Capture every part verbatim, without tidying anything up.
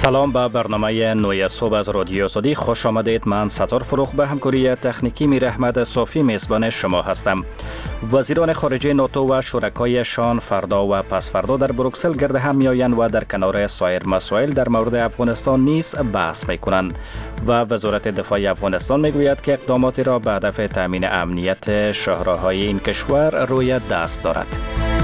سلام به برنامه نوی صبح از رادیو آزادی خوش آمدید. من ستار فروخ به همکاری تکنیکی میر احمد صافی میزبان شما هستم. وزیران خارجه ناتو و شرکایشان فردا و پس فردا در بروکسل گرد هم میآیند و در کنار سایر مسائل در مورد افغانستان نیز بحث میکنند و وزارت دفاع افغانستان میگوید که اقداماتی را به هدف تامین امنیت شهرهای این کشور روی دست دارد.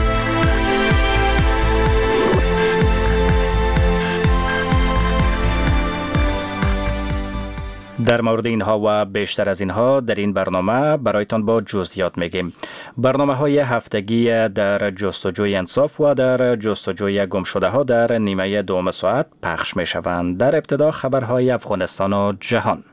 در مورد اینها و بیشتر از اینها در این برنامه برایتان با جزئیات میگیم. برنامه های هفتگی در جستجوی انصاف و در جستجوی گمشده ها در نیمه دوم ساعت پخش می شوند. در ابتدا خبرهای افغانستان و جهان.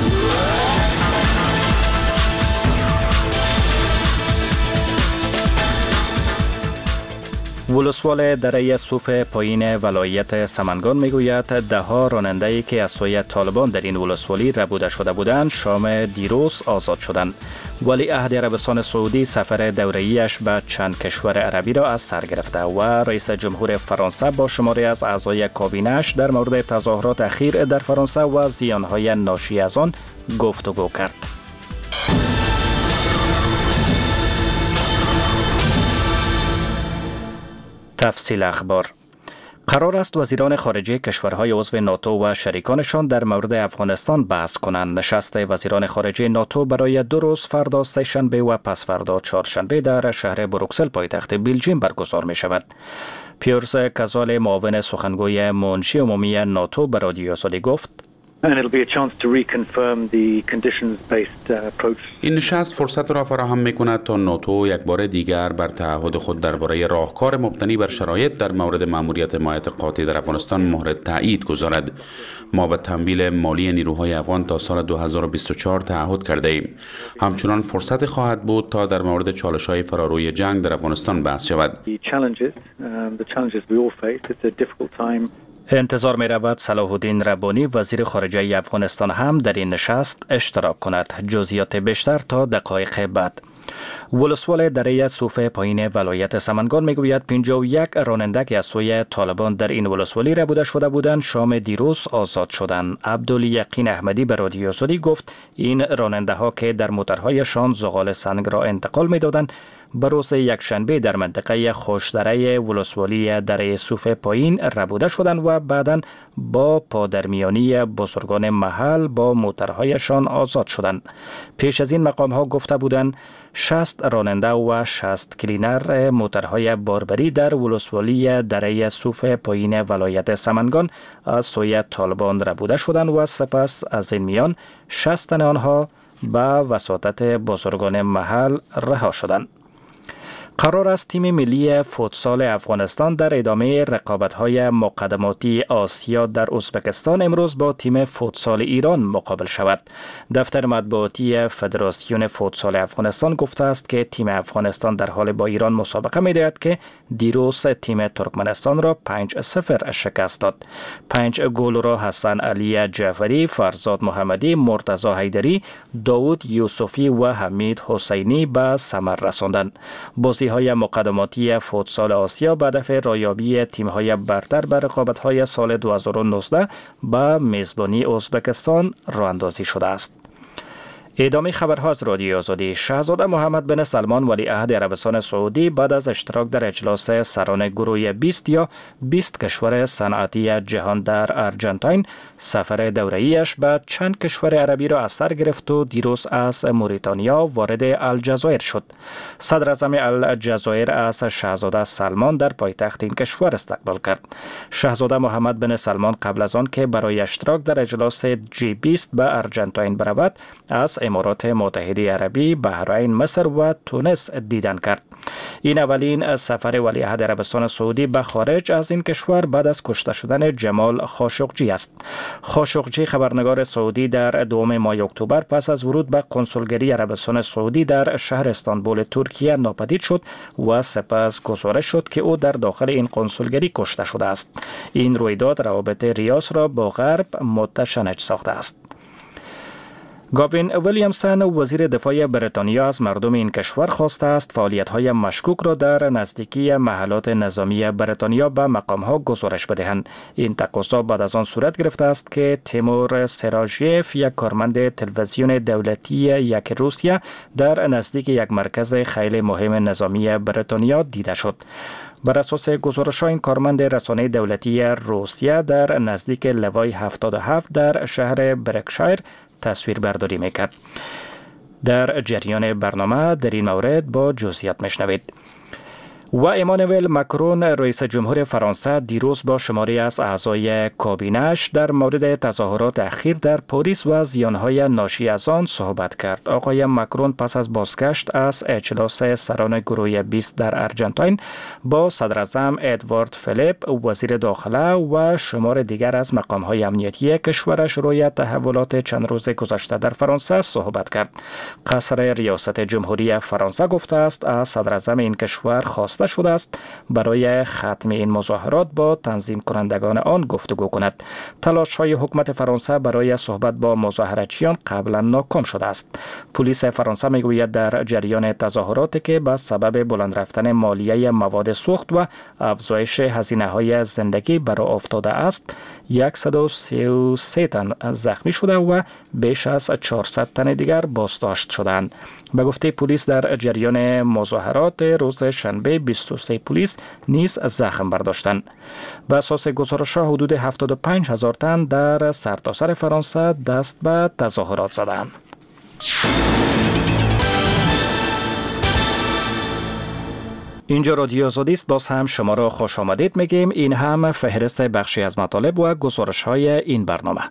ولسوال دره صوف پایین ولایت سمنگان میگوید ده ها راننده‌ای که از سوی طالبان در این ولسوالی ربوده شده بودند شام دیروز آزاد شدند. ولی عهد عربستان سعودی سفر دوره‌ایش به چند کشور عربی را از سر گرفته و رئیس جمهور فرانسه با شماری از اعضای کابینه‌اش در مورد تظاهرات اخیر در فرانسه و زیانهای ناشی از آن گفتگو کرد. تفصیل اخبار. قرار است وزیران خارجه کشورهای عضو ناتو و شریکانشان در مورد افغانستان بحث کنند. نشست وزیران خارجه ناتو برای دو روز فردا سه‌شنبه و پس فردا چهارشنبه در شهر بروکسل پایتخت بلژیم برگزار می شود. پیورس کازال معاون سخنگوی منشی عمومی ناتو به رادیو آزادی گفت این نشست فرصت را فراهم می‌کند تا ناتو یک بار دیگر بر تعهد خود درباره راهکار مبتنی بر شرایط در مورد مأموریت حمایت قاطع در افغانستان مهر تایید گذارد. ما به تمویل مالی نیروهای افغان تا سال دو هزار و بیست و چهار تعهد کرده ایم. همچنان فرصت خواهد بود تا در مورد چالش‌های فراروی جنگ در افغانستان بحث شود. انتظار می رود صلاح الدین ربانی وزیر خارجه افغانستان هم در این نشست اشتراک کند. جزئیات بیشتر تا دقایق بعد. ولسوال دره صوف پایین ولایت سمنگان میگوید پنجاه و یک راننده که از سوی طالبان در این ولسوالی ربوده شده بودند شام دیروز آزاد شدند. عبدالیقین احمدی به رادیو آزادی گفت این راننده ها که در موترهایشان زغال سنگ را انتقال میدادند به روز یکشنبه در منطقه خوشدره ولسوالی دره صوف پایین ربوده شدند و بعداً با پادرمیانی بزرگان محل با موترهایشان آزاد شدند. پیش از این مقام ها گفته بودند شصت راننده و شصت کلینر موترهای باربری در ولسوالی دره صوف پایین ولایت سمنگان از سوی طالبان ربوده شدند و سپس از این میان شصت تن آنها به وساطت بزرگان محل رها شدند. قرار است تیم ملی فوتسال افغانستان در ادامه رقابت‌های مقدماتی آسیا در ازبکستان امروز با تیم فوتسال ایران مقابل شود. دفتر مطبوعاتی فدراسیون فوتسال افغانستان گفته است که تیم افغانستان در حال با ایران مسابقه می‌دهد که دیروز تیم ترکمنستان را پنج صفر شکست داد. پنج گل را حسن علی جعفری، فرزاد محمدی، مرتضی حیدری، داوود یوسفی و حمید حسینی به ثمر رساندند. بازی های مقدماتی فوتسال آسیا به هدف رایابی تیم‌های برتر به رقابت‌های سال دو هزار و نوزده به میزبانی ازبکستان راه اندازی شده است. ادامه خبرها از رادیو آزادی. شاهزاده محمد بن سلمان ولیعهد عربستان سعودی بعد از اشتراک در اجلاس سران گروه بیست یا بیست کشور صنعتی جهان در ارجنتاین سفر دوره‌ایش به چند کشور عربی را از سر گرفت و دیروز از موریتانیا وارد الجزایر شد. صدر اعظم الجزایر از شاهزاده سلمان در پایتخت این کشور استقبال کرد. شاهزاده محمد بن سلمان قبل از آن که برای اشتراک در اجلاس جی بیست به ارجنتاین برود از امارات متحده عربی، بحرین، مصر و تونس دیدن کرد. این اولین سفر ولیعهد عربستان سعودی به خارج از این کشور بعد از کشته شدن جمال خاشقجی است. خاشقجی خبرنگار سعودی در دوم ماه اکتبر پس از ورود به کنسولگری عربستان سعودی در شهر استانبول ترکیه ناپدید شد و سپس گزارش شد که او در داخل این کنسولگری کشته شده است. این رویداد روابط ریاض را با غرب متشنج ساخته است. گاوین ویلیامسون وزیر دفاع بریتانیا از مردم این کشور خواسته است فعالیت‌های مشکوک را در نزدیکی محلات نظامی بریتانیا به مقام‌ها گزارش بدهند. این تقاضا بعد از آن صورت گرفته است که تیمور سراژیف، یک کارمند تلویزیون دولتی یک روسیه، در نزدیک یک مرکز خیلی مهم نظامی بریتانیا دیده شد. بر اساس گزارش‌ها این کارمند رسانه دولتی روسیه در نزدیک لوای هفتاد و هفت در شهر برکشایر تصویر برداری میکرد. در جریان برنامه در این مورد با جزئیات میشنوید. و ایمانوئل مکرون رئیس جمهور فرانسه دیروز با شماری از اعضای کابینه‌اش در مورد تظاهرات اخیر در پاریس و زیانهای ناشی از آن صحبت کرد. آقای مکرون پس از بازگشت از اجلاس سران گروه بیست در ارجنتاین با صدر اعظم ادوارد فیلیپ، وزیر داخله و شمار دیگر از مقام‌های امنیتی کشورش روی تحولات چند روز گذشته در فرانسه صحبت کرد. قصر ریاست جمهوری فرانسه گفته است از صدر اعظم این کشور خواست شده است برای ختم این مظاهرات با تنظیم کنندگان آن گفتگو کند. تلاش های حکومت فرانسه برای صحبت با مظاهرچیان قبلا ناکام شده است. پلیس فرانسه میگوید در جریان تظاهراتی که به سبب بلند رفتن مالیه مواد سوخت و افزایش هزینه های زندگی برآ افتاده است، صد و سی و سه تن زخمی شده و بیش از چهارصد تن دیگر بازداشت شدند. به گفته پلیس در جریان مظاهرات روز شنبه بیست و سه پلیس نیز زخم برداشتند. به اساس گزارش‌ها حدود هفتاد و پنج هزار تن در سرتاسر فرانسه دست به تظاهرات زدند. اینجا رادیو آزادی است. باز هم شما را خوش آمدید میگیم. این هم فهرست بخشی از مطالب و گزارش‌های این برنامه.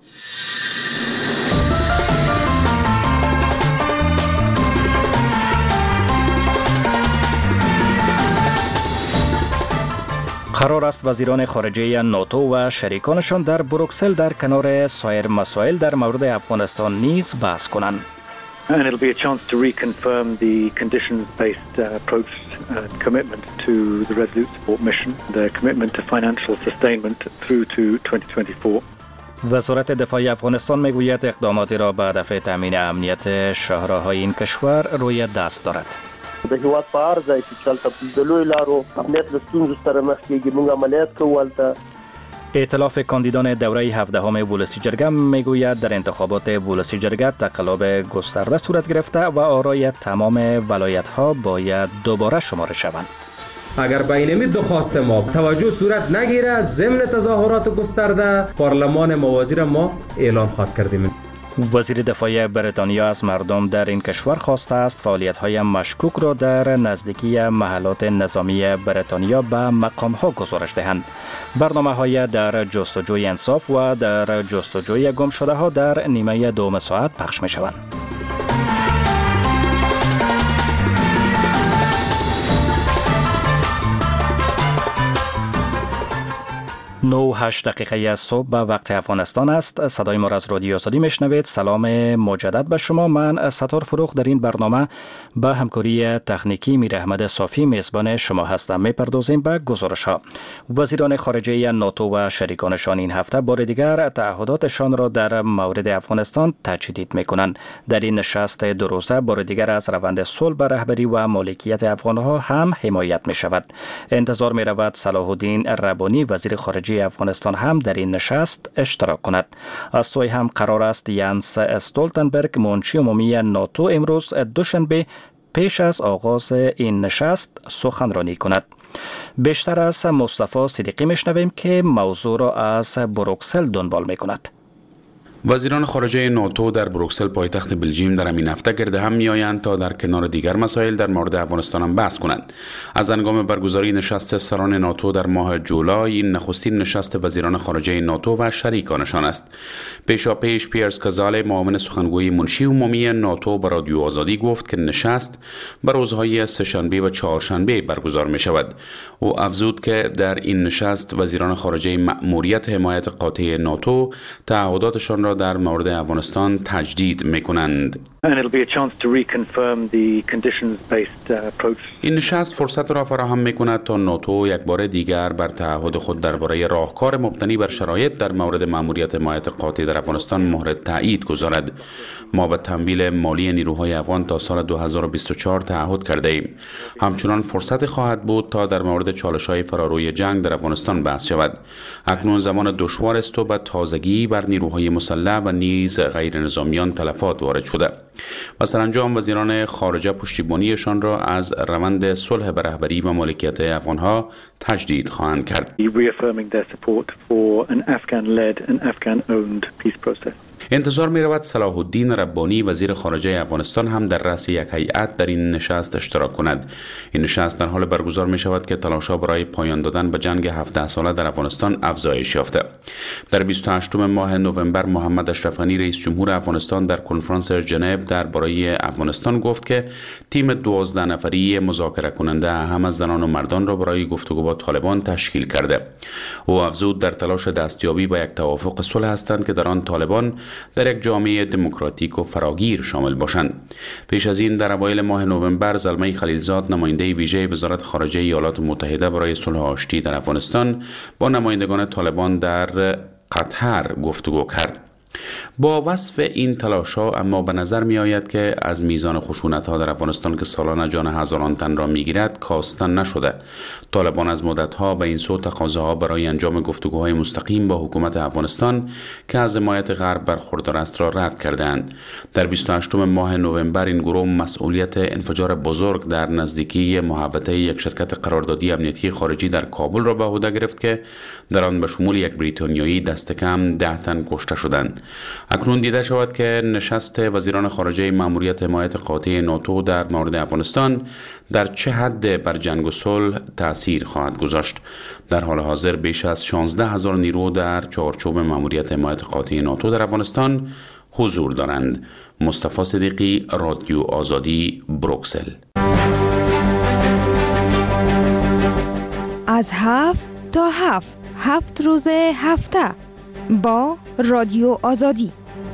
قرار است وزیران خارجه ناتو و شریکانشان در بروکسل در کنار سایر مسائل در مورد افغانستان نیز بحث کنند. And it'll be a chance to reconfirm the conditions-based uh, approach and commitment to the Resolute Support Mission, the commitment to financial sustainment through to twenty twenty-four. وزارت دفاع افغانستان میگوید اقداماتی را به هدف تامین امنیت شهرهای این کشور روی دست دارد. د هیواد په هر ځای کې چلته د لوی لارو امنیت له ستونزو سره مخ کېږي. موږ عملیات کوو هلته. ائتلاف کاندیدان دوره هفدهم ولسی جرگه میگوید در انتخابات ولسی جرگه تقلب گسترده صورت گرفته و آرای تمام ولایت‌ها باید دوباره شماره شوند. اگر به این درخواست ما توجه صورت نگیره، ضمن تظاهرات گسترده پارلمان موازی را ما اعلان خواهد کردیم. وزیر دفاع بریتانیا از مردم در این کشور خواسته است فعالیت‌های مشکوک را در نزدیکی محلات نظامی بریتانیا به مقام‌ها گزارش دهند. برنامه‌های در جستجوی انصاف و در جستجوی گمشده‌ها در نیمه دوم ساعت پخش می‌شوند. نه هشت دقیقه از صبح به وقت افغانستان است. صدای ما را از رادیو آزادی میشنوید. سلام مجدد به شما. من ستار فروغ در این برنامه با همکاری تکنیکی میر احمد صافی میزبان شما هستم. میپردازیم به گزارش ها. وزیران خارجه ناتو و شریکانشان این هفته بار دیگر تعهداتشان را در مورد افغانستان تجدید میکنند. در این نشست دو روزه بار دیگر از روند صلح به رهبری و مالکیت افغانها هم حمایت می شود. انتظار می رود صلاح الدین ربانی وزیر خارجه افغانستان هم در این نشست اشتراک کند. از سوی هم قرار است یانس استولتنبرگ منشی عمومی ناتو امروز دوشنبه پیش از آغاز این نشست سخنرانی کند. بیشتر از مصطفی صدیقی میشنویم که موضوع را از بروکسل دنبال میکند. وزیران خارجه ناتو در بروکسل پایتخت بلژیم در همین هفته گرد هم میآیند تا در کنار دیگر مسائل در مورد افغانستان هم بحث کنند. از هنگام برگزاری نشست سران ناتو در ماه جولای، این نخستین نشست وزیران خارجه ناتو و شریکانشان است. پیشاپیش پیرس کازاله معاون سخنگوی منشی عمومی ناتو به رادیو آزادی گفت که نشست بر روزهای سه‌شنبه و چهارشنبه برگزار می شود. او افزود که در این نشست وزیران خارجه مأموریت حمایت قاطع ناتو تعهداتشان را در مورد افغانستان تجدید می‌کنند. این نشست فرصت را فراهم می‌کند تا ناتو یک بار دیگر بر تعهد خود درباره راهکار مبتنی بر شرایط در مورد مأموریت حمایت قاطع در افغانستان مهر تایید گذارد. ما به تمویل مالی نیروهای افغان تا سال دو هزار و بیست و چهار تعهد کرده ایم. همچنان فرصت خواهد بود تا در مورد چالش‌های فراروی جنگ در افغانستان بحث شود. اکنون زمان دشوار است و به تازگی بر نیروهای مسلح و نیز غیر نظامیان تلفات وارد شده. و سرانجام وزیران خارجه پشتیبانیشان را از روند صلح به رهبری و مالکیت افغانها تجدید خواهند کرد. انتظار می رود صلاح الدین ربانی وزیر خارجه افغانستان هم در رأس یک هیئت در این نشست اشتراک کند. این نشست در حال برگزار می شود که تلاش‌ها برای پایان دادن به جنگ هفده ساله در افغانستان افزایش یافته. در بیست و هشتم ماه نوامبر محمد اشرف غنی رئیس جمهور افغانستان در کنفرانس ژنو درباره افغانستان گفت که تیم دوازده نفری مذاکره کننده هم از زنان و مردان را برای گفتگو با طالبان تشکیل کرده. او افزود در تلاش دستیابی به یک توافق صلح هستند که در آن طالبان در یک جامعه دموکراتیک و فراگیر شامل باشند. پیش از این در اوایل ماه نوامبر زلمه خلیلزاد نماینده ویژه وزارت خارجه ایالات متحده برای صلح آشتی در افغانستان با نمایندگان طالبان در قطر گفتگو کرد. با وصف این تلاش‌ها اما به نظر می آید که از میزان خشونت‌ها در افغانستان که سالانه جان هزاران تن را می‌گیرد کاستن نشده. طالبان از مدت‌ها به این سو تقاضاها برای انجام گفتگوهای مستقیم با حکومت افغانستان که از حمایت غرب برخوردار است را رد کردند. در بیست و هشتم ماه نوامبر این گروه مسئولیت انفجار بزرگ در نزدیکی محوطه یک شرکت قراردادی امنیتی خارجی در کابل را به عهده گرفت که در آن به شمول یک بریتانیایی دست کم ده تن کشته شدند. اکنون دیده شود که نشست وزیران خارجه مأموریت حمایت قاطع ناتو در مورد افغانستان در چه حد بر جنگ و صلح تأثیر خواهد گذاشت. در حال حاضر بیش از شانزده هزار نیرو در چارچوب مأموریت حمایت قاطع ناتو در افغانستان حضور دارند. مصطفی صدیقی، رادیو آزادی، بروکسل. از هفت تا هفت هفت روز هفته با رادیو آزادی.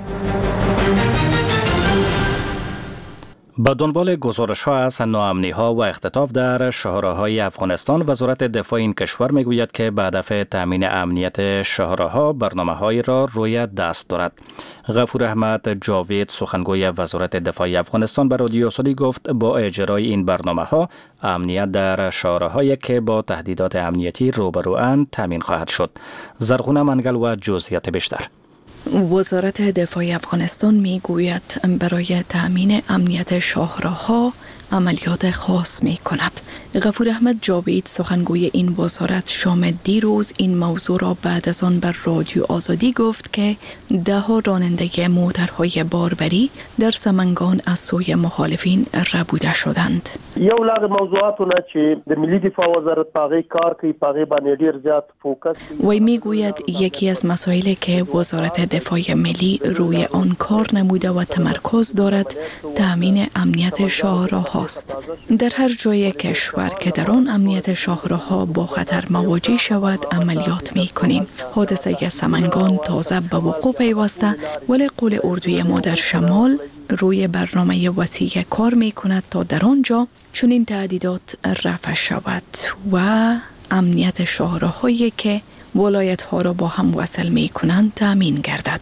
با دنبال گزارش ها از ناامنی ها و اختطاف در شاهراهای افغانستان، وزارت دفاع این کشور میگوید که به هدف تامین امنیت شاهراها برنامه‌هایی را روی دست دارد. غفور احمد جاوید سخنگوی وزارت دفاع افغانستان به رادیو آزادی گفت با اجرای این برنامه‌ها امنیت در شاهراهایی که با تهدیدات امنیتی روبرواند تامین خواهد شد. زرغونه منگل و جزئیات بیشتر. وزارت دفاع افغانستان می گوید برای تأمین امنیت شاهراها عملیات خاص می کند. غفور احمد جاوید سخنگوی این وزارت شام دیروز این موضوع را بعد از آن بر رادیو آزادی گفت که ده ها راننده موترهای باربری در سمنگان از سوی مخالفین ربوده شدند. یو لاغ موضوعاتونه چې د ملي دفاع وزارت پاغي کار کوي پاغي باندې ډیر زیات فوکس. وی میگوید یکی از مسائلی که وزارت دفاع ملی روی آن کار نموده و تمرکز دارد تأمین امنیت شاهراها است. در هر جای کشور که در آن امنیت شاهراها با خطر مواجه شود عملیات می کنیم. حادثه سمنگان تازه به وقوع پیوسته ولی قول اردوی ما در شمال روی برنامه وسیع کار می کند تا در آنجا چنین تهدیدات رفع شود و امنیت شاهراهایی که ولایت ها را با هم وصل می کنند تأمین گردد.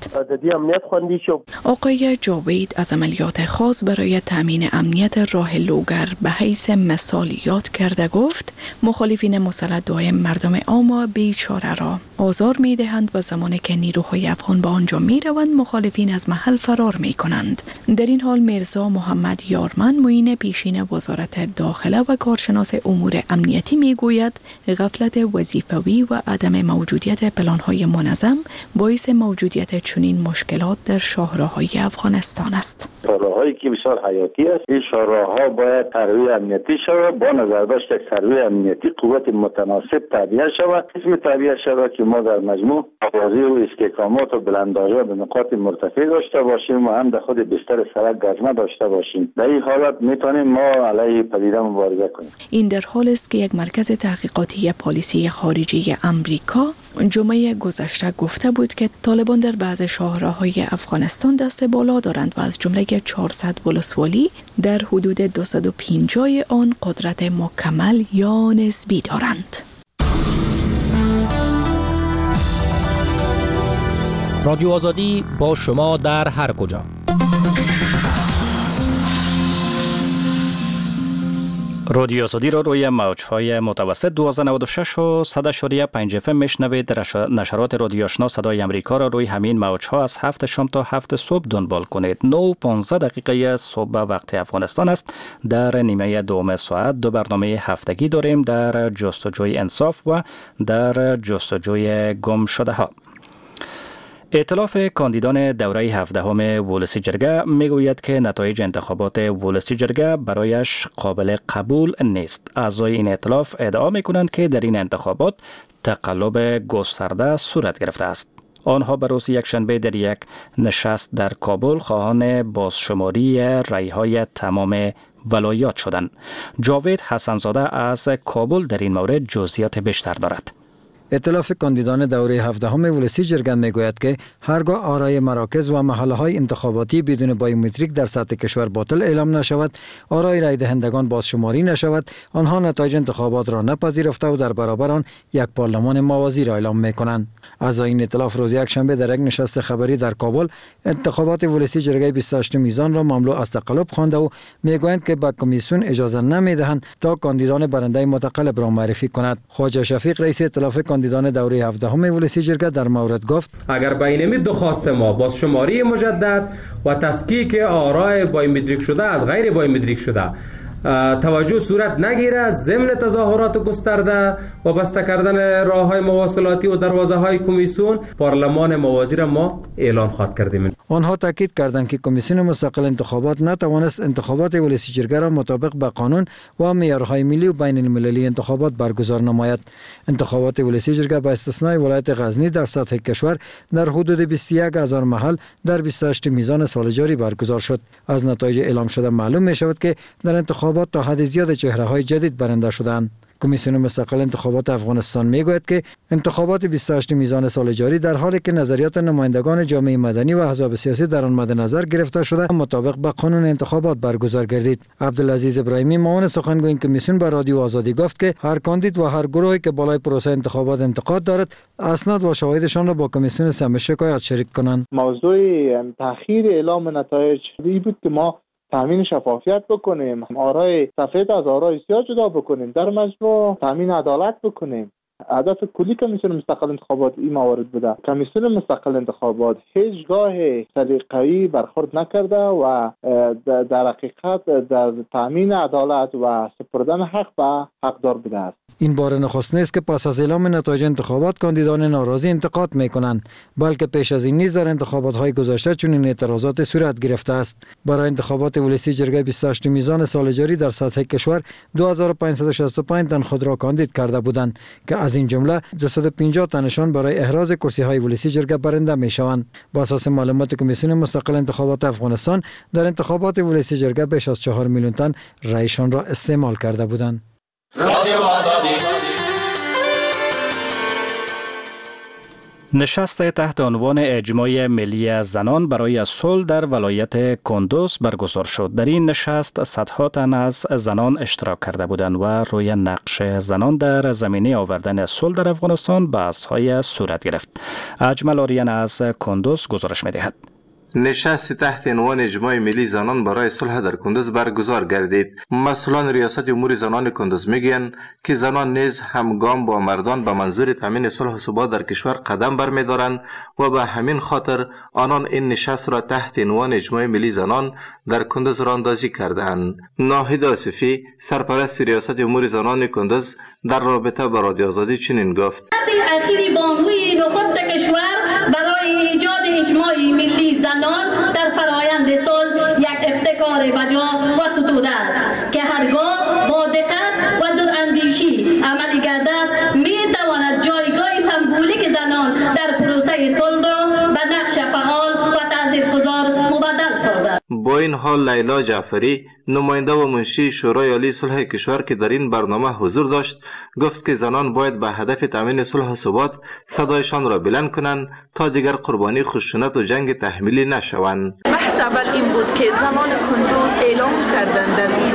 آقای جاوید از عملیات خاص برای تأمین امنیت راه لوگر به حیث مثال یاد کرده گفت مخالفین مسلح دائم مردم عام بیچاره را آزار می دهند و زمانی که نیروهای افغان به آنجا می روند مخالفین از محل فرار می کنند. در این حال میرزا محمد یارمن معین پیشین وزارت داخله و کارشناس امور امنیتی می گوید غفلت وظیفوی و عدم موجودیت پلان‌های منظم باعث موجودیت چنین مشکلات در شاهراهای افغانستان است. شاهراهایی که بسیار حیاتی است، این شاهراها باید سروی امنیتی شود، با نظر داشت یک سروی امنیتی قوت متناسب تعبیه شود. اسم تعبیه شود که ما در مجموع حوازی و استحکامات و بلندآژا به نقاط مرتفع داشته باشیم و هم در خود بستر سرک گزمه داشته باشیم. در این حالت میتونیم ما علیه پدیده مبارزه کنیم. این در حال است که یک مرکز تحقیقاتی پالیسی خارجی امریکا جمعه گذشته گفته بود که طالبان در بعض شهرهای افغانستان دست بالا دارند و از جمله چهارصد ولسوالی در حدود دویست و پنجاه آن قدرت مکمل یا نسبی دارند. رادیو آزادی با شما در هر کجا. رادیو آزادی را روی موج‌های متوسط دویست و نود و شش و صد و پنج اف ام میشنوید. نشرات رادیو آشنا صدای امریکا را روی همین موج‌ها از هفت شام تا هفت صبح دنبال کنید. نه و پانزده دقیقه صبح وقت افغانستان است. در نیمه دوم ساعت دو برنامه هفتگی داریم، در جستجوی انصاف و در جستجوی گم شده ها. ائتلاف کاندیدان دوره هفدهم ولسی جرگه میگوید که نتایج انتخابات ولسی جرگه برایش قابل قبول نیست. اعضای این ائتلاف ادعا میکنند که در این انتخابات تقلب گسترده صورت گرفته است. آنها به روز یکشنبه در یک نشست در کابل خواهان بازشماری رأی‌های تمام ولایات شدند. جاوید حسنزاده از کابل در این مورد جزئیات بیشتر دارد. ائتلاف کاندیدان دوره هفدهم ولسی جرگه میگوید که هرگاه آرای مراکز و محله‌های انتخاباتی بدون بایومتریک در سطح کشور باطل اعلام نشود، آرای رای دهندگان بازشماری نشود، آنها نتایج انتخابات را نپذیرفته و در برابر آن یک پارلمان موازی را اعلام میکنند. اعضای این ائتلاف روز یکشنبه در یک نشست خبری در کابل انتخابات ولسی جرگه بیست و هشت میزان را مملو از تقلب خوانده و میگویند که به کمیسیون اجازه نمیدهند تا کاندیدان برنده متقلب را معرفی کند. خواجه شفیق رئیس ائتلاف کاندیدان دوره هفدهم ولسی جرگه در مورد گفت: اگر بین درخواست ما بازشماری مجدد و تفکیک آرای بایومتریک شده از غیر بایومتریک شده توجه صورت نگیره، ضمن تظاهرات گسترده و بسته کردن راه‌های مواصلاتی و دروازه‌های کمیسیون، پارلمان موازی را ما اعلان خواهد کردیم. آنها تاکید کردند که کمیسیون مستقل انتخابات نتوانست انتخابات ولسی جرگه را مطابق به قانون و معیارهای ملی و بین المللی انتخابات برگزار نماید. انتخابات ولسی جرگه با استثنای ولایت غزنی در سطح کشور در حدود بیست و یک هزار محل در بیست و هشت میزان سال جاری برگزار شد. از نتایج اعلام شده معلوم می شود که در انتخابات تا حد زیاد چهره‌های جدید برنده شدند. کمیسیون مستقل انتخابات افغانستان میگوید که انتخابات بیست و هشت میزان سال جاری در حالی که نظریات نمایندگان جامعه مدنی و احزاب سیاسی در آن مد نظر گرفته شده مطابق با قانون انتخابات برگزار گردید. عبدالعزیز ابراهیمی معاون سخنگوی این کمیسیون به رادیو آزادی گفت که هر کاندید و هر گروهی که بالای پروسه انتخابات انتقاد دارد اسناد و شواهدشان را با کمیسیون سم شکایت شریک کنند. موضوع تأخیر اعلام نتایج بود که ما تامین شفافیت بکنیم، آرای سفید از آرای سیاه جدا بکنیم، در مجموع تامین عدالت بکنیم. هدف کلی کمیسیون مستقل انتخابات این موارد بوده. کمیسیون مستقل انتخابات هیچگاه سلیقه‌ای برخورد نکرده و در حقیقت در تامین عدالت و سپردن حق به حقدار بوده است. این بار نخست نیست که پس از اعلام نتایج انتخابات کاندیدان ناراضی انتقاد میکنند، بلکه پیش از این نیز در انتخابات های گذشته چنین اعتراضات صورت گرفته است. برای انتخابات ولسی جرگه بیست و هشت میزان سال جاری در سطح کشور دو هزار و پانصد و شصت و پنج تن خود را کاندید کرده بودند که از این جمله دویست و پنجاه تنشان برای احراز کرسی های ولسی جرگه برنده می شوند. با اساس معلومات کمیسیون مستقل انتخابات افغانستان در انتخابات ولسی جرگه بیش از چهار میلیون تن رایشان را استعمال کرده بودند. نشست تحت عنوان اجماع ملی زنان برای صلح در ولایت کندوز برگزار شد. در این نشست صدها تن از زنان اشتراک کرده بودند و روی نقش زنان در زمینه آوردن صلح در افغانستان بحث‌های صورت گرفت. اجمل آریان از کندوز گزارش می‌دهد. نشست تحت عنوان اجماع ملی زنان برای صلح در کندوز برگزار گردید. مسئولان ریاست امور زنان کندوز میگویند که زنان نیز همگام با مردان به منظور تامین صلح و ثبات در کشور قدم برمی‌دارند و به همین خاطر آنان این نشست را تحت عنوان اجماع ملی زنان در کندوز راندازی کردند. ناهید آصفی سرپرست ریاست امور زنان کندوز در رابطه با رادیو آزادی چنین گفت: اخیری بانوی نخست کشور برای ایجاد اجماع ملی زنان در فرایند صلح یک ابتکار بجا و ستوده است که هرگاه با دقت و دوراندیشی عملی گردد می تواند جایگاه سمبولیک زنان در پروسه صلح را به نقش فعال و تاثیرگذار مبدل سازد. با این حال لیلا جعفری نماینده و منشی شورای عالی صلح کشور که در این برنامه حضور داشت گفت که زنان باید به هدف تامین صلح و ثبات صدایشان را بلند کنند تا دیگر قربانی خشونت و جنگ تحمیلی نشوند. بحث اول این بود که زنان کندوز اعلام کردند در این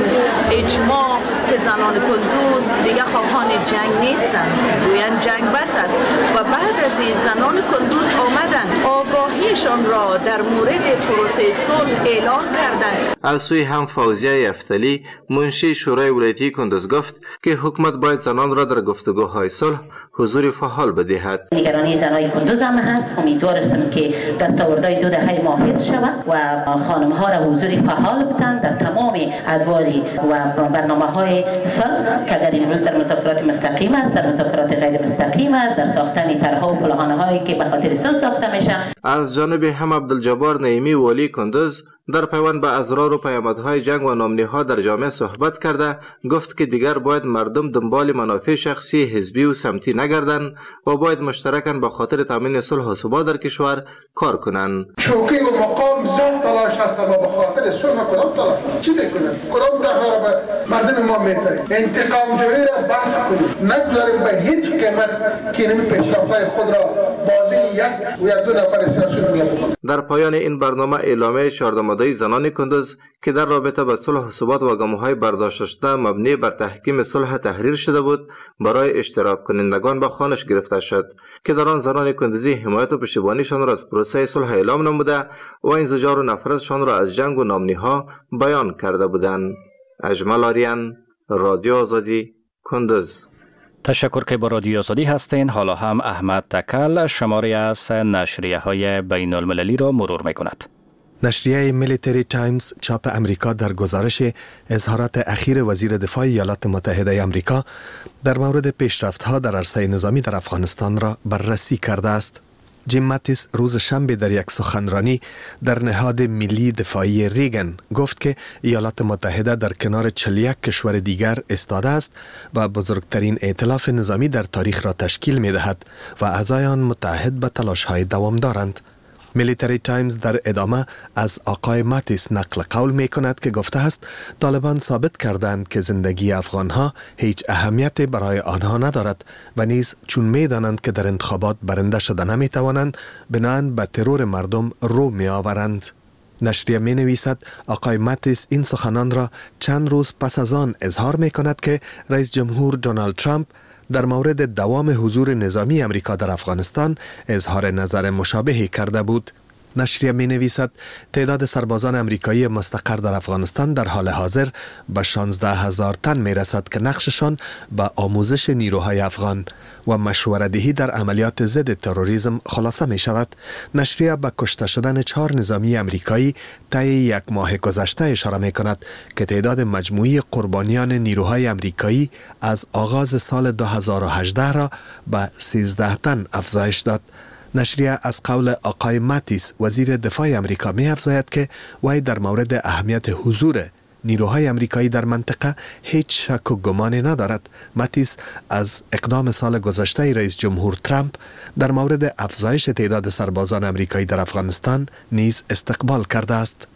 اجماع که زنان کندوز دیگه خواهان جنگ نیستند، گویند جنگ بس است و بعد از این زنان کندوز آمدند آگاهیشان را در مورد پروسه صلح اعلان کردند. از سوی هم فوزیه افتلی منشی شورای ولایتی کندوز گفت که حکومت باید زنان را در گفتگوهای صلح حضور فعال بدهد. نگرانی زنای کندوز هم هست. امیدوار هستم که دستاوردهای دو دهه ماهر شود و خانم ها را حضور فعال بدن در تمام ادواری و برنامه های صلح که در امروز در مذاکرات مستقیم است، در مذاکرات غیر مستقیم است، در ساختن طرح‌ها و پلان‌هایی هایی که به خاطر صلح ساخته میشه. از جانب هم عبدالجبار نعیمی والی کندوز در پیوند به اسرار و پیامدهای جنگ و نامنی‌ها در جامعه صحبت کرده گفت که دیگر باید مردم دنبال منافع شخصی حزبی و سمتی نگردند و باید مشترکاً به خاطر تامین صلح و ثبات در کشور کار کنند. چوکی و مقام زیاد تلاش هست و به خاطر صلح کدام تلاش چی میکنند؟ کدام دغدغه را به مردم ما میترید؟ انتقام جویی را بس کنید. نگذاریم به هیچ قیمت که نمی پیشرفت‌های خود را بازی یک و یا دو نفر سیاسی بکنند. در پایان این برنامه اعلامیه چهاردهم ماده زنان کندوز که در رابطه با صلح و ثبات و گام‌های برداشته شده مبنی بر تحکیم صلح تحریر شده بود برای اشتراک کنندگان به خوانش گرفته شد که در آن زنان کندوزی حمایت و پشتیبانیشان را از پروسه صلح اعلام نموده و انزجار و نفرتشان را از جنگ و نامنی‌ها بیان کرده بودند. اجمل آریان، رادیو آزادی، کندوز. تشکر که با رادیو آزادی هستین. حالا هم احمد تکل شماری از نشریه های بین المللی را مرور می کند. نشریه میلیتری تایمز چاپ امریکا در گزارش اظهارات اخیر وزیر دفاع ایالات متحده امریکا در مورد پیشرفت‌ها در عرصه نظامی در افغانستان را بررسی کرده است. جیم ماتیس روز شنبه در یک سخنرانی در نهاد ملی دفاعی ریگن گفت که ایالات متحده در کنار چهل و یک کشور دیگر ایستاده است و بزرگترین ائتلاف نظامی در تاریخ را تشکیل می دهد و اعضای آن متحد به تلاش‌های دوام دارند. میلیتری تایمز در ادامه از آقای ماتیس نقل قول می کند که گفته است طالبان ثابت کردند که زندگی افغانها هیچ اهمیت برای آنها ندارد و نیز چون می دانند که در انتخابات برنده شده نمی توانند بناهن به ترور مردم رو می آورند. نشریه می نویسد آقای ماتیس این سخنان را چند روز پس از آن اظهار می کند که رئیس جمهور دونالد ترامپ در مورد دوام حضور نظامی امریکا در افغانستان اظهار نظر مشابهی کرده بود. نشریه می نویسد تعداد سربازان امریکایی مستقر در افغانستان در حال حاضر به شانزده هزار تن می رسد که نقششان به آموزش نیروهای افغان و مشوره‌دهی در عملیات ضد تروریسم خلاصه می شود. نشریه به کشته شدن چهار نظامی امریکایی طی یک ماه گذشته اشاره می کند که تعداد مجموعی قربانیان نیروهای امریکایی از آغاز سال دو هزار و هجده را به سیزده تن افزایش داد. نشریه از قول آقای ماتیس وزیر دفاع امریکا می افزاید که وی در مورد اهمیت حضور نیروهای امریکایی در منطقه هیچ شک و گمانی ندارد. ماتیس از اقدام سال گذشته رئیس جمهور ترامپ در مورد افزایش تعداد سربازان امریکایی در افغانستان نیز استقبال کرده است.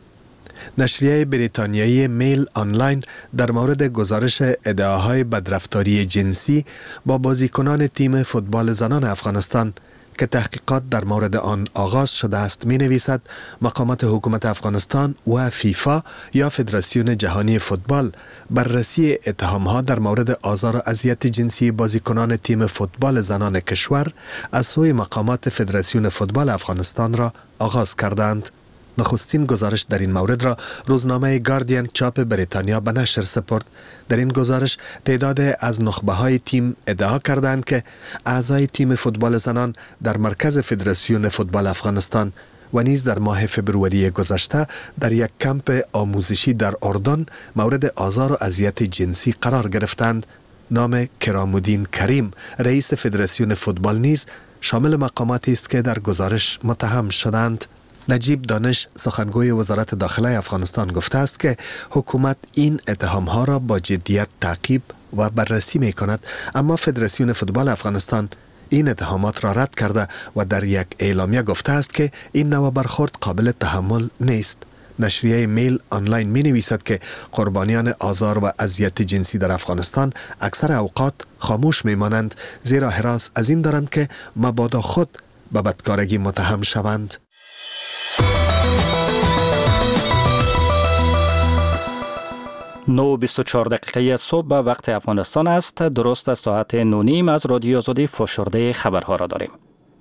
نشریه بریتانیایی میل آنلاین در مورد گزارش ادعاهای بدرفتاری جنسی با بازیکنان تیم فوتبال زنان افغانستان که تحقیقات در مورد آن آغاز شده است می نویسد مقامات حکومت افغانستان و فیفا یا فدراسیون جهانی فوتبال بررسی اتهامها در مورد آزار و اذیت جنسی بازیکنان تیم فوتبال زنان کشور از سوی مقامات فدراسیون فوتبال افغانستان را آغاز کردند. نخستین گزارش در این مورد را روزنامه گاردین چاپ بریتانیا به نشر سپرد. در این گزارش تعداد از نخبه های تیم ادعا کردند که اعضای تیم فوتبال زنان در مرکز فدراسیون فوتبال افغانستان و نیز در ماه فبروری گذشته در یک کمپ آموزشی در اردن مورد آزار و اذیت جنسی قرار گرفتند. نام کرامالدین کریم رئیس فدراسیون فوتبال نیز شامل مقاماتی است که در گزارش متهم شدند. نجیب دانش سخنگوی وزارت داخله افغانستان گفته است که حکومت این اتهامها را با جدیت تعقیب و بررسی می کند، اما فدراسیون فوتبال افغانستان این اتهامات را رد کرده و در یک اعلامیه گفته است که این نوع برخورد قابل تحمل نیست. نشریه میل آنلاین می نویسد که قربانیان آزار و اذیت جنسی در افغانستان اکثر اوقات خاموش می مانند، زیرا هراس از این دارند که مبادا خود به بدکارگی متهم شوند. نه و بیست و چهار دقیقه صبح به وقت افغانستان است. درست ساعت نه نیم از رادیو آزادی فشرده خبرها را داریم.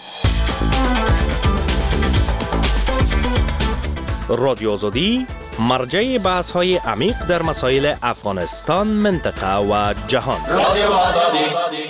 رادیو آزادی مرجع بحث های عمیق در مسائل افغانستان، منطقه و جهان. رادیو آزادی.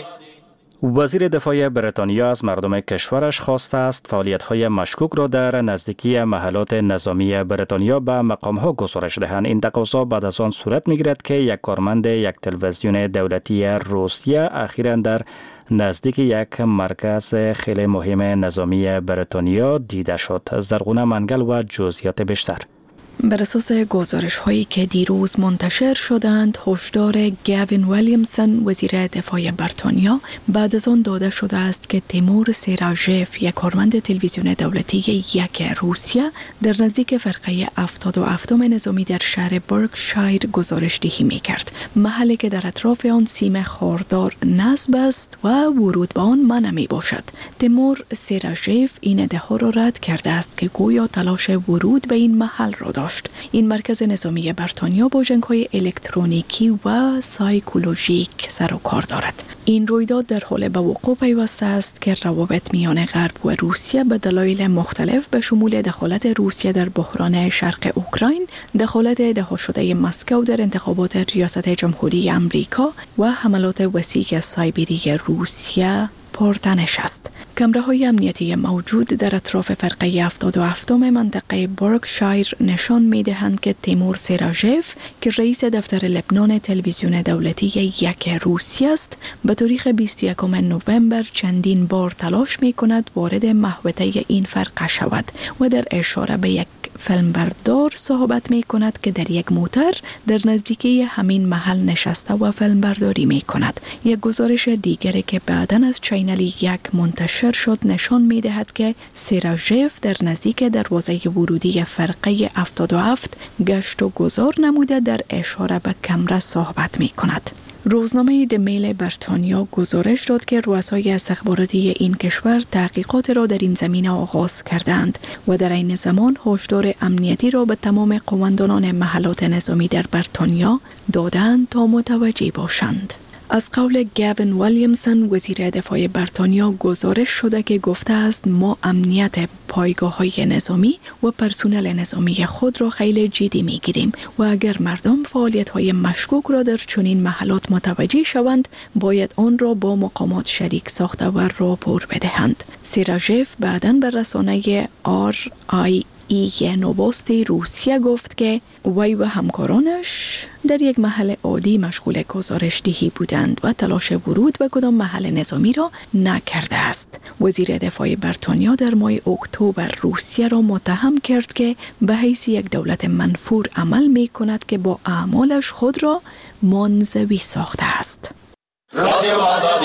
وزیر دفاع بریتانیا از مردم کشورش خواسته است فعالیت‌های مشکوک را در نزدیکی محلات نظامی بریتانیا به مقام‌ها گزارش دهند. این تقاضا بعد از آن صورت می‌گیرد که یک کارمند یک تلویزیون دولتی روسیه اخیراً در نزدیک یک مرکز خیلی مهم نظامی بریتانیا دیده شد. زرغونه منگل و جزئیات بیشتر. بر اساس گزارش هایی که دیروز منتشر شدند، هشدار گاوین ویلیامسون وزیر دفاع بریتانیا بعد از آن داده شده است که تیمور سیراژف، یک کارمند تلویزیون دولتی یک روسیه، در نزدیک فرقه هفتاد و هفتم نظامی در شهر برکشایر گزارش دهی می کرد. محلی که در اطراف آن سیم خاردار نصب است و ورود به آن منع می باشد. تیمور سیراژف این ادعا را رد کرده است که گویا تلاش ورود به این محل را داشت. این مرکز نظامی بریتانیا با جنگ‌های الکترونیکی و سایکولوژیک سر و کار دارد. این رویداد در حال به وقوع پیوسته است که روابط میان غرب و روسیه به دلایل مختلف به شمول دخالت روسیه در بحران شرق اوکراین، دخالت ادعا شده مسکو در انتخابات ریاست جمهوری امریکا و حملات وسیع سایبری روسیه پرتنش است. کمره‌های امنیتی موجود در اطراف فرقه هفتاد و هفتم منطقه برکشایر نشان می‌دهند که تیمور سیراژف که رئیس دفتر لبنان تلویزیون دولتی یک روسیه است، به تاریخ بیست و یکم نوامبر چندین بار تلاش می‌کند وارد محوطه این فرقه شود و در اشاره به یک فیلمبردار صحبت می کند که در یک موتر در نزدیکی همین محل نشسته و فیلمبرداری می کند. یک گزارش دیگری که بعداً از چینل یک منتشر شد نشان می دهد که سیراژف در نزدیک دروازه ورودی فرقه هفتاد و هفت گشت و گذار نموده در اشاره به کمره صحبت می کند. روزنامه دمیل بریتانیا گزارش داد که رؤسای استخباراتی این کشور تحقیقات را در این زمینه آغاز کردند و در این زمان هشدار امنیتی را به تمام قوماندانان محلات نظامی در بریتانیا دادند تا متوجه باشند. از قول گاوین ویلیامسون وزیر دفاع بریتانیا گزارش شده که گفته است ما امنیت پایگاه‌های نظامی و پرسنل نظامی خود را خیلی جدی می‌گیریم و اگر مردم فعالیت‌های مشکوک را در چنین محلات متوجه شوند باید آن را با مقامات شریک ساخته و راپور بدهند. سیراژف بعداً به رسانه آر آی ای نووستی روسیه گفت که وی و همکارانش در یک محل عادی مشغول گزارش دهی بودند و تلاش ورود به کدام محل نظامی را نکرده است. وزیر دفاع بریتانیا در ماه اکتبر روسیه را متهم کرد که به حیث یک دولت منفور عمل می کند که با اعمالش خود را منزوی ساخته است. رادیو آزادی.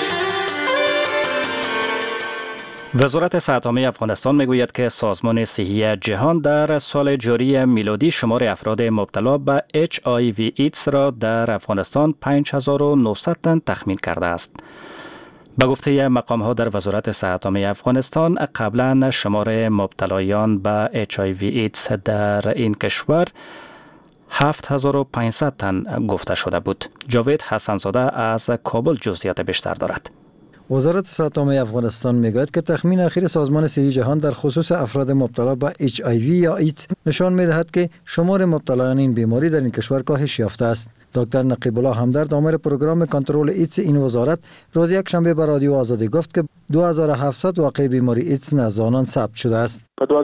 وزارت صحت عامه افغانستان میگوید که سازمان صحی جهان در سال جاری میلادی شمار افراد مبتلا به اچ آی وی ایدز را در افغانستان پنج هزار و نهصد تن تخمین کرده است. به گفته مقام‌ها در وزارت صحت عامه افغانستان قبلا شمار مبتلایان به اچ آی وی ایدز در این کشور هفت هزار و پانصد تن گفته شده بود. جاوید حسنزاده از کابل جزئیات بیشتر دارد. وزارت صحت عامه افغانستان میگوید که تخمین اخیر سازمان صحی جهان در خصوص افراد مبتلا به اچ آی وی یا ایدز نشان میدهد که شمار مبتلایان این بیماری در این کشور کاهش یافته است. دکتر نقیب الله همدرد آمر پروگرام کنترل ایدز این وزارت روز یک شنبه به رادیو آزادی گفت که دو هزار و هفتصد واقع بیماری ایدز نزد آنان ثبت شده است.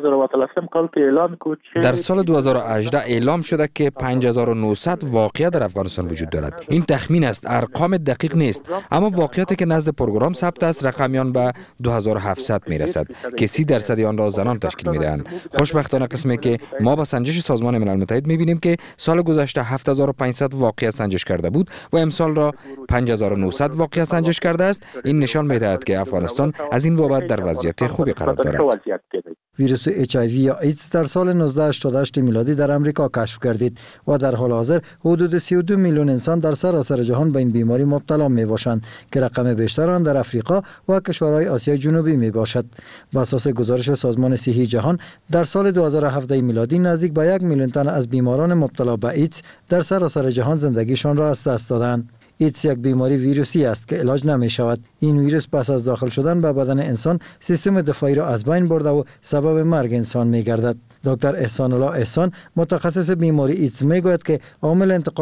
در سال دو هزار و هجده اعلام شده که پنج هزار و نهصد واقعه در افغانستان وجود دارد. این تخمین است، ارقام دقیق نیست، اما واقعیتی که نزد پروگرام ثبت است رقمیان به دو هزار و هفتصد میرسد که سی درصد آن را زنان تشکیل میدهند. خوشبختانه قسمی که ما با سنجش سازمان ملل متحد میبینیم که سال گذشته هفت هزار و پانصد واقعه سنجش کرده بود و امسال را پنج هزار و نهصد واقعه سنجش کرده است. این نشان میدهد که افغانستان از این بابت در وضعیت خوبی قرار دارد. ویروس اچ آی وی یا ایدز در سال نوزده هشتاد و هشت میلادی در امریکا کشف گردید و در حال حاضر حدود سی و دو میلیون انسان در سراسر جهان به این بیماری مبتلا می باشند که رقم بیشتر آن در افریقا و کشورهای آسیای جنوبی می باشد. بر اساس گزارش سازمان صحی جهان در سال دو هزار و هفده میلادی نزدیک به یک میلیون تن از بیماران مبتلا به ایدز در سراسر جهان زندگیشان را از دست دادند. ایدز یک بیماری ویروسی است که علاج نمی شود. این ویروس پس از داخل شدن به بدن انسان سیستم دفاعی را از بین برده و سبب مرگ انسان می گردد. دکتر احسان الله احسان متخصص بیماری ایدز می گوید که عامل انتقال